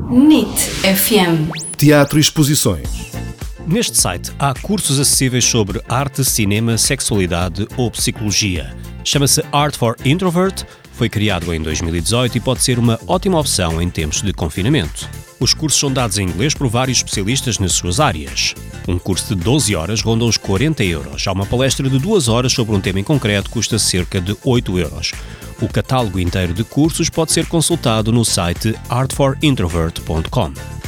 NIT FM. Teatro e exposições. Neste site há cursos acessíveis sobre arte, cinema, sexualidade ou psicologia. Chama-se Art for Introvert, foi criado em 2018 e pode ser uma ótima opção em tempos de confinamento. Os cursos são dados em inglês por vários especialistas nas suas áreas. Um curso de 12 horas ronda os 40 euros. Já uma palestra de 2 horas sobre um tema em concreto custa cerca de 8 euros. O catálogo inteiro de cursos pode ser consultado no site artforintrovert.com.